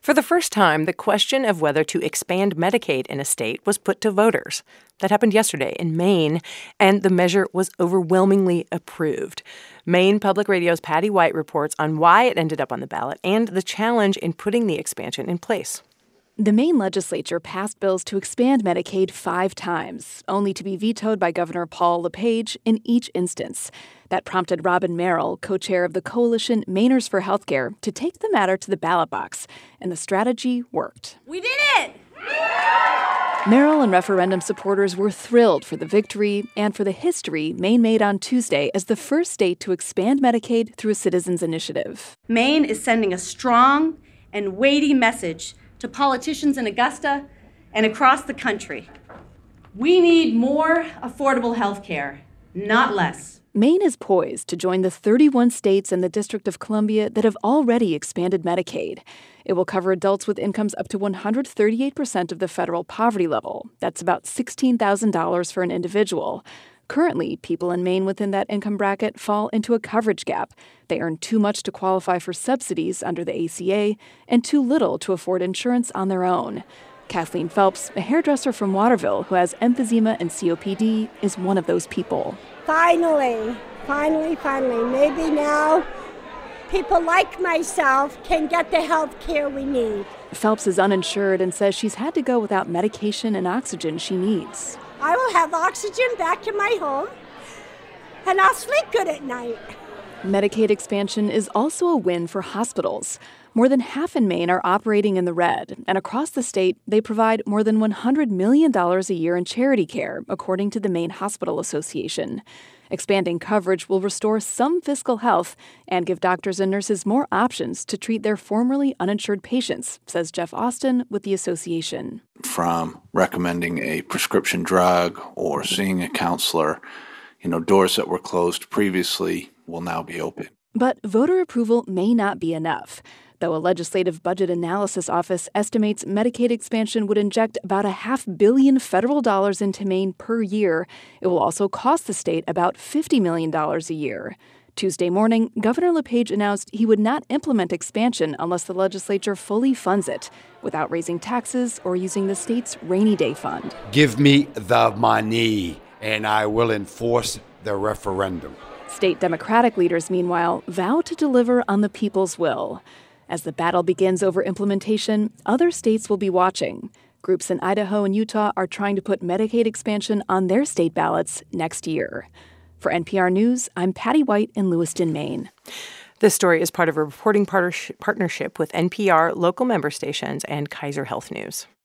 For the first time, the question of whether to expand Medicaid in a state was put to voters. That happened yesterday in Maine, and the measure was overwhelmingly approved. Maine Public Radio's Patty White reports on why it ended up on the ballot and the challenge in putting the expansion in place. The Maine legislature passed bills to expand Medicaid 5 times, only to be vetoed by Governor Paul LePage in each instance. That prompted Robin Merrill, co-chair of the coalition Mainers for Healthcare, to take the matter to the ballot box, and the strategy worked. We did it! Merrill and referendum supporters were thrilled for the victory and for the history Maine made on Tuesday as the first state to expand Medicaid through a citizens' initiative. Maine is sending a strong and weighty message to politicians in Augusta and across the country. We need more affordable health care, not less. Maine is poised to join the 31 states and the District of Columbia that have already expanded Medicaid. It will cover adults with incomes up to 138% of the federal poverty level. That's about $16,000 for an individual. Currently, people in Maine within that income bracket fall into a coverage gap. They earn too much to qualify for subsidies under the ACA and too little to afford insurance on their own. Kathleen Phelps, a hairdresser from Waterville who has emphysema and COPD, is one of those people. Finally, maybe now people like myself can get the health care we need. Phelps is uninsured and says she's had to go without medication and oxygen she needs. I will have oxygen back in my home, and I'll sleep good at night. Medicaid expansion is also a win for hospitals. More than half in Maine are operating in the red, and across the state, they provide more than $100 million a year in charity care, according to the Maine Hospital Association. Expanding coverage will restore some fiscal health and give doctors and nurses more options to treat their formerly uninsured patients, says Jeff Austin with the association. From recommending a prescription drug or seeing a counselor, doors that were closed previously will now be open. But voter approval may not be enough. Though a legislative budget analysis office estimates Medicaid expansion would inject about $500 million federal dollars into Maine per year, it will also cost the state about $50 million a year. Tuesday morning, Governor LePage announced he would not implement expansion unless the legislature fully funds it, without raising taxes or using the state's rainy day fund. Give me the money, and I will enforce the referendum. State Democratic leaders, meanwhile, vow to deliver on the people's will. As the battle begins over implementation, other states will be watching. Groups in Idaho and Utah are trying to put Medicaid expansion on their state ballots next year. For NPR News, I'm Patty White in Lewiston, Maine. This story is part of a reporting partnership with NPR, local member stations, and Kaiser Health News.